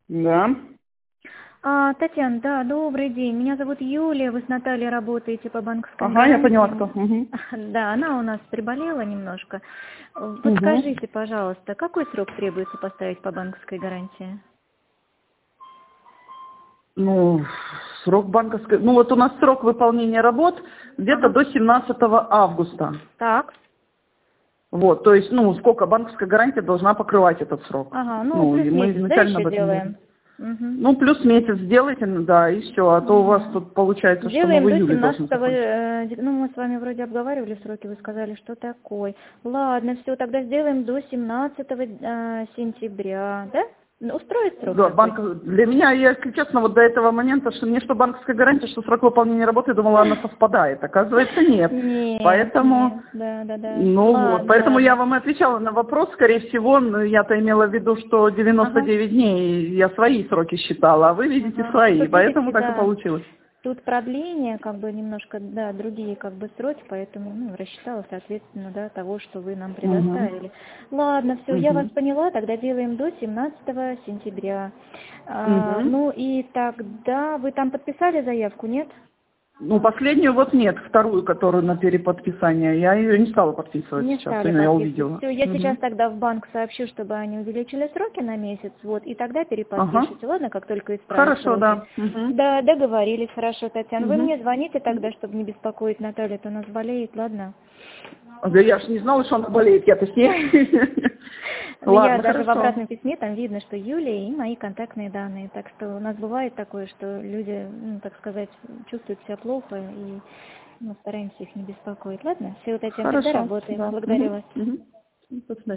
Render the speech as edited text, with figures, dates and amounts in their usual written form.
Да. Татьяна, да, добрый день. Меня зовут Юлия, вы с Натальей работаете по банковским Ага, я поняла, гарантиям. кто. Угу. Да, она у нас приболела немножко. Угу. Подскажите, пожалуйста, какой срок требуется поставить по банковской гарантии? Ну, срок банковской... Ну, вот у нас срок выполнения работ где-то Ага. до 17 августа. Так. Вот, то есть, ну, сколько банковская гарантия должна покрывать этот срок. Ага, ну Ну, и плюс мы месяц, да, изначально еще об этом говорим. делаем? Угу. Ну, плюс месяц сделайте, ну, да, и все. А то у вас Угу. тут получается, что мы в Сделаем до июле должны 17 закончить. ну мы с вами вроде обговаривали сроки, вы сказали, что такой. Ладно, все, тогда сделаем до 17 сентября, да? Ну, устроит срок Да, такой? для меня, я, если честно, вот до этого момента, что мне что банковская гарантия, что срок выполнения работы, я думала, она совпадает. Оказывается, нет. Нет, Поэтому, нет, да. ну вот, Ладно, поэтому я ладно. вам и отвечала на вопрос, скорее всего, я-то имела в виду, что Ага, 99 дней я свои сроки считала, а вы видите ага. свои, Тут поэтому видите, так и да, получилось. тут продление, как бы немножко, да, другие как бы сроки, поэтому, ну, рассчитала, соответственно, да, того, что вы нам Угу. предоставили. Ладно, все, я вас Угу. поняла, тогда делаем до 17 сентября. Угу. Ну и тогда вы там подписали заявку, нет? Ну, последнюю вот нет, вторую, которую на переподписание, я ее не стала подписывать Не сейчас, стали именно я подписывать. увидела. Все, я сейчас Угу. тогда в банк сообщу, чтобы они увеличили сроки на месяц, вот, и тогда Ага. переподпишите, ладно, как только исправят Хорошо, сроки. да. Угу. Да, договорились, хорошо, Татьяна. Вы Угу. мне звоните тогда, чтобы не беспокоить Наталью, то у нас болеет, ладно? Да я ж не знала, что она болеет, я-то с ней. Ну, я Ладно, даже в хорошо. обратном письме, там видно, что Юлия и мои контактные данные. Так что у нас бывает такое, что люди, ну, так сказать, чувствуют себя плохо, и мы стараемся их не беспокоить. Ладно? Все, Татьяна, тогда Хорошо, работаем. да. Благодарю Угу. вас. Угу. До свидания.